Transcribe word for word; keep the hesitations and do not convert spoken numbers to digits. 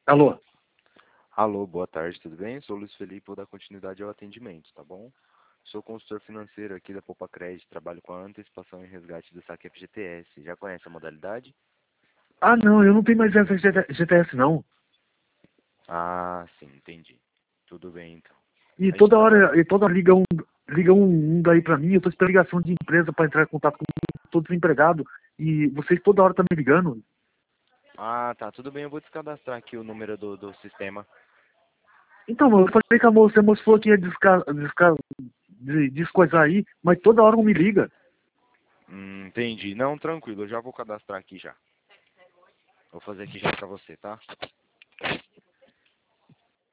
Alô? Alô, boa tarde, tudo bem? Sou o Luiz Felipe, vou dar continuidade ao atendimento, tá bom? Sou consultor financeiro aqui da Poupa Crédito, trabalho com a antecipação e resgate do saque F G T S. Já conhece a modalidade? Ah, não, eu não tenho mais essa G T S, não. Ah, sim, entendi. Tudo bem, então. E A gente toda trabalha... hora, e toda hora liga um, liga um, um daí pra mim, eu tô esperando ligação de empresa pra entrar em contato com todo desempregado. E vocês toda hora estão me ligando. Ah, tá, tudo bem, eu vou descadastrar aqui o número do, do sistema. Então, eu falei com a moça, a moça falou que ia desca, desca, de- descoisar aí, mas toda hora não me liga. Hum, entendi. Não, tranquilo, eu já vou cadastrar aqui já. Vou fazer aqui já pra você, tá?